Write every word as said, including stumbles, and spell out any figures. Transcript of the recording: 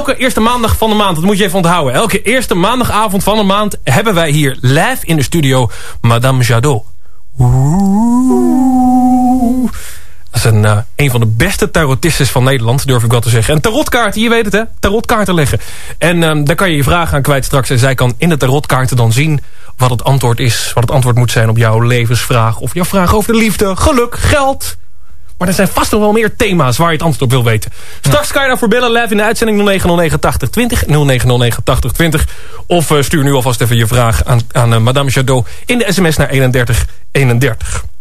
elke eerste maandag van de maand, dat moet je even onthouden. Elke eerste maandagavond van de maand hebben wij hier live in de studio Madame Jadot. Oeh. Dat is een, uh, een van de beste tarotistes van Nederland, durf ik wel te zeggen. En tarotkaarten, je weet het hè, tarotkaarten leggen. En um, daar kan je je vragen aan kwijt straks. En zij kan in de tarotkaarten dan zien wat het antwoord is. Wat het antwoord moet zijn op jouw levensvraag. Of jouw vraag over de liefde, geluk, geld. Maar er zijn vast nog wel meer thema's waar je het antwoord op wil weten. Straks kan je daarvoor bellen live in de uitzending nul negen nul negen tachtig twintig. nul negen nul negen tachtig twintig. Of uh, stuur nu alvast even je vraag aan, aan uh, Madame Jadot in de sms naar eenendertig eenendertig.